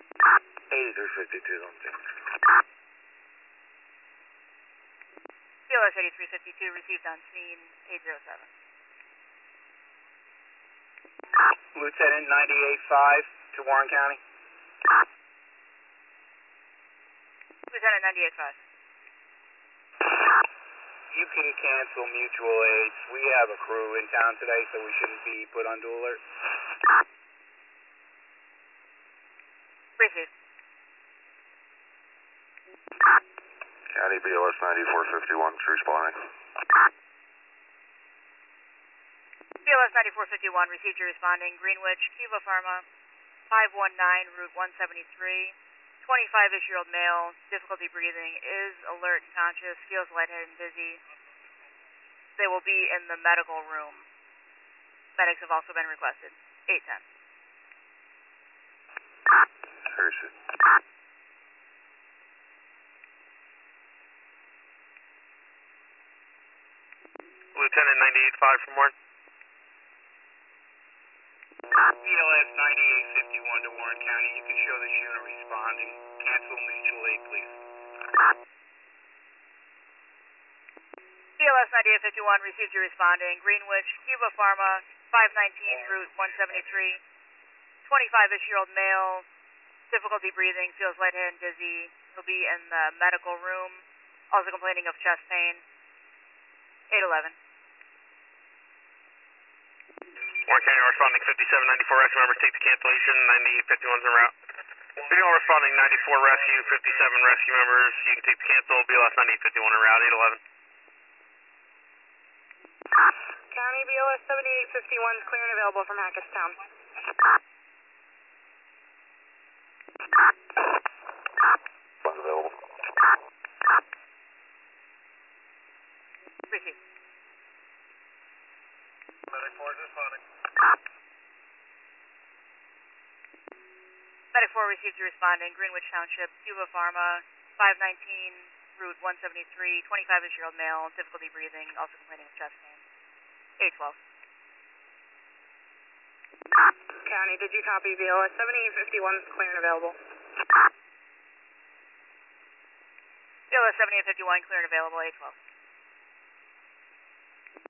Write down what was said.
8352, don't think. BLS 8352 received on scene 807. Lieutenant 98.5 to Warren County. Lieutenant 98.5. You can cancel mutual aids. We have a crew in town today, so we shouldn't be put on dual alert. Received. County BLS 9451, responding. BLS 9451 received your responding. Greenwich, Cuba Pharma, 519, Route 173. 25-ish-year-old male, difficulty breathing, is alert and conscious, feels lightheaded and dizzy. They will be in the medical room. Medics have also been requested. 810. Lieutenant 98.5 from Warren. BLS 9851 to Warren County. You can show this unit responding. Cancel mutual aid, please. BLS 9851 received your responding. Greenwich, Cuba Pharma, 519, Route 173. 25-ish-year-old male, difficulty breathing, feels lightheaded and dizzy. He'll be in the medical room. Also complaining of chest pain. 811. Warren County responding 5794 rescue members take the cancellation. 9851's en route. Signal responding 94 rescue, 57 rescue members. You can take the cancel. BLS 9851 en route. 811. County BLS 7851 is clear and available from Hackettstown. Funds available. Received. Medic 4 is responding. Medic 4 received your responding. Greenwich Township, Cuba Pharma, 519, Route 173. 25-ish-year-old male, difficulty breathing, also complaining of chest pain. 812. County, did you copy? BLS 7851 is clear and available. BLS 7851 clear and available. 812.